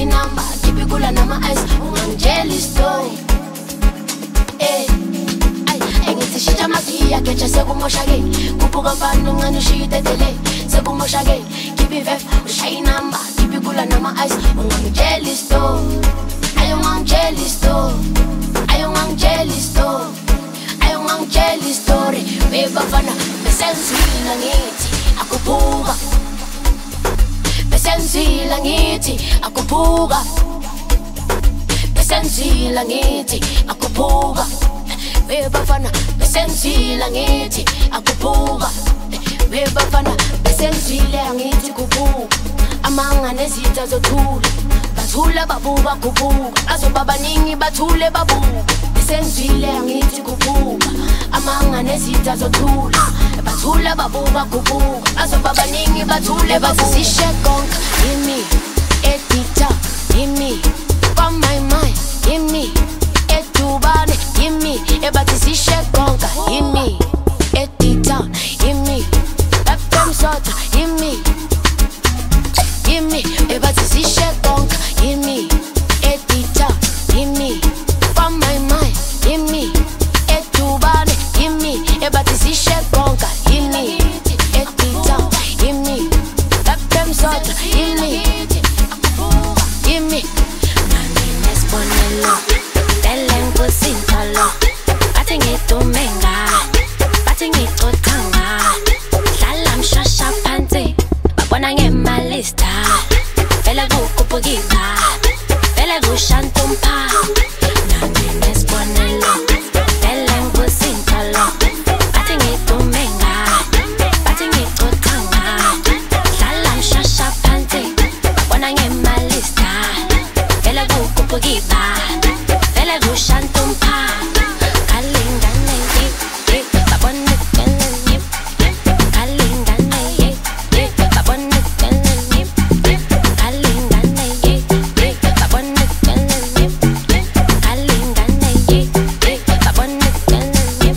inamba tipikula nama ice ungangitshela istory engithi shintsha magiya kecha sekumoshakele kuphuka mfana uncane ushiya itetele sekumoshakele keep ivef ushaya inamba tipikula nama ice ungangitshela istory ayungangitshela istory ayungangitshela istory ayungangitshela istory webafana besenzile ngithi akuphuka besenzile ngithi akuphuka besenzile ngithi akuphuka webafana besenzile ngithi akuphuka webafana besenzile ngithi kuphuka amanga nezitha zothula bathule babuka kuphuka azoba baningi bathule babuka besenzile ngithi kuphuka amanga nezitha zothula bathule babuka kuphuka azoba baningi bathule bazisishe konke yimi edita yimi from my mind yimi edubane yimi ebatisishe konke yimi edita yimi FM sota yimi yimi ebatisishe konke yimi edita yimi from my mind yimi edubane yimi ebatisishe konke yimi edita yimi FM sota yimi yimi nani nesponelo delengo sintalo bathi ngidumenga bathi ngicocanga dlala mshasha phansi babona ngemalista vele kukhuphuka vele kushantumpa nani nesponelo delengo sintalo bathi ngidumenga bathi ngicocanga dlala mshasha phansi babona ngemalista vele kukhuphuka vele kushantumpa kalingane babona kalingane kalingane babona kalingane kalingane babona kalingane kalingane babona kalingane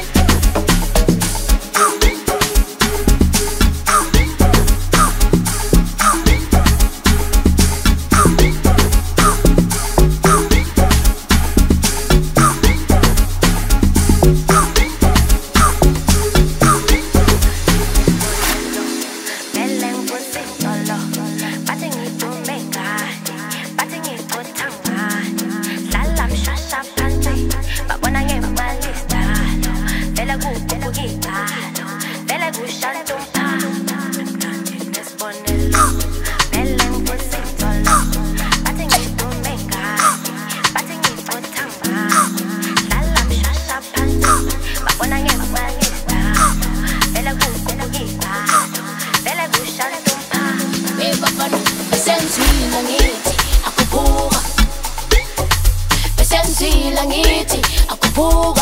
besenzile ngithi akuphuka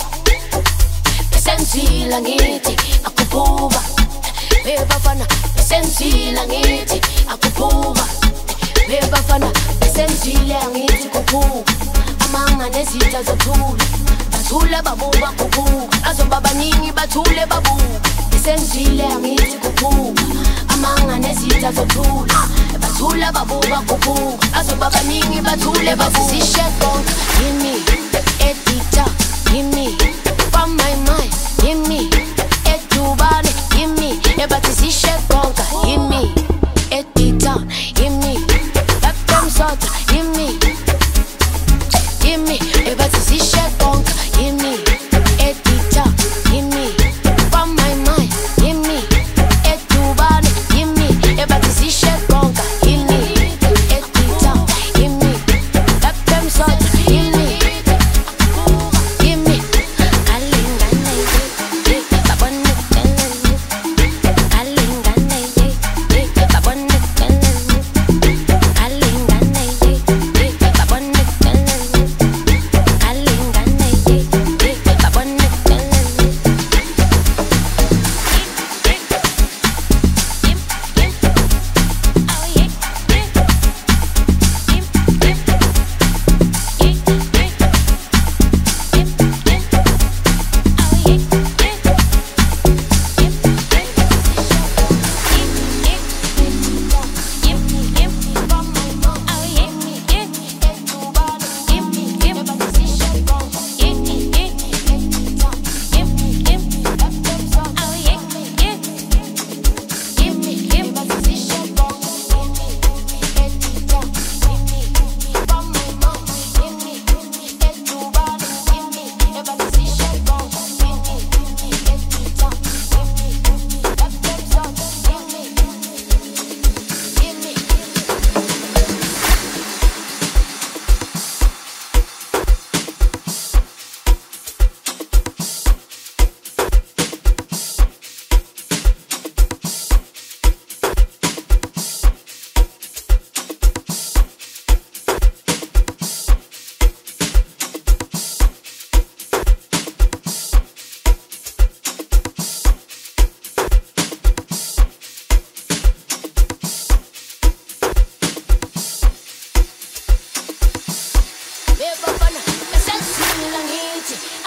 besenzile ngithi akuphuka webafana besenzile ngithi akuphuka webafana besenzile ngithi kuphuka amanga nezitha zothula bathule babuka kuphuka azoba baningi bathule babuka besenzile ngithi kuphuka amanga nezitha zothula bathule babuka kuphuka azoba baningi bathule bazisishe konke yimi edita yimi from my mind yimi edubane yimi ebatisishe konke yimi edita yimi FM sota yimi yimi ebatisishe konke yimi edita yimi from my mind yimi edubane yimi ebatisishe konke yimi edita yimi FM sota yimi yimi kalingane babona kalingane kalingane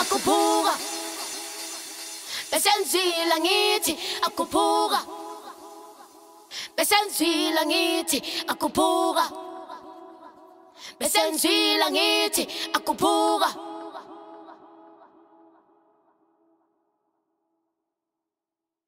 akhuphuka besenzwila ngithi akhuphuka besenzwila ngithi akhuphuka besenzwila ngithi akhuphuka